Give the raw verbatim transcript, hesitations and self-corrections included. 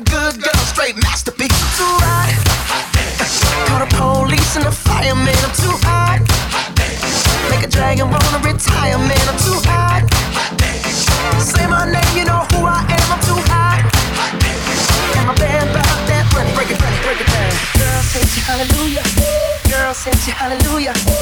damn good, girl, straight masterpiece. I'm too hot. Call the police and the fireman. I'm too hot. Make a dragon wanna retire, man. I'm too hot. Say my name, you know who I am. I'm too hot. And my band about that money. Break it, break it, break it down. Girl, send you hallelujah. Girl, send you hallelujah.